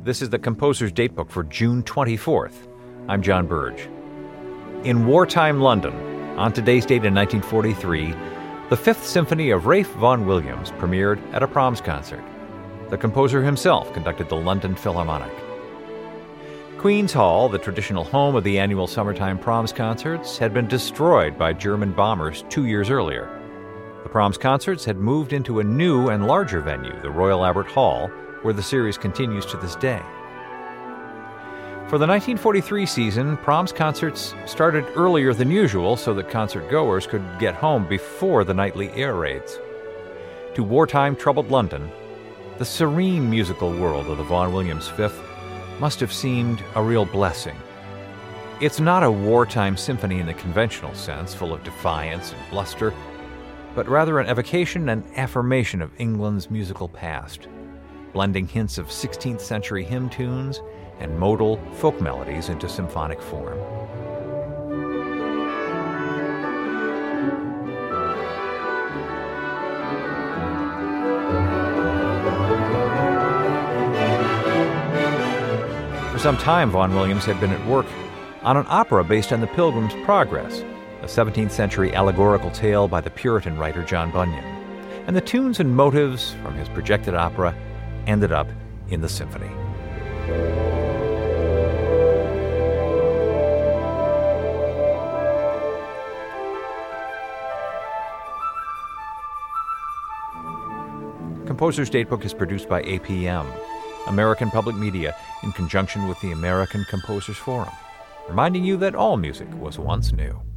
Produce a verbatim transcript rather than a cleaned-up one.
This is the Composer's Datebook for June twenty-fourth. I'm John Burge. In wartime London, on today's date in nineteen forty-three, the Fifth Symphony of Ralph Vaughan Williams premiered at a Proms concert. The composer himself conducted the London Philharmonic. Queen's Hall, the traditional home of the annual summertime Proms concerts, had been destroyed by German bombers two years earlier. The Proms concerts had moved into a new and larger venue, the Royal Albert Hall, where the series continues to this day. For the nineteen forty-three season, Proms concerts started earlier than usual so that concert-goers could get home before the nightly air raids. To wartime troubled London, the serene musical world of the Vaughan Williams Fifth must have seemed a real blessing. It's not a wartime symphony in the conventional sense, full of defiance and bluster, but rather an evocation and affirmation of England's musical past, blending hints of sixteenth century hymn tunes and modal folk melodies into symphonic form. For some time, Vaughan Williams had been at work on an opera based on the Pilgrim's Progress, a seventeenth century allegorical tale by the Puritan writer John Bunyan, and the tunes and motives from his projected opera ended up in the symphony. Composer's Datebook is produced by A P M, American Public Media, in conjunction with the American Composers Forum, reminding you that all music was once new.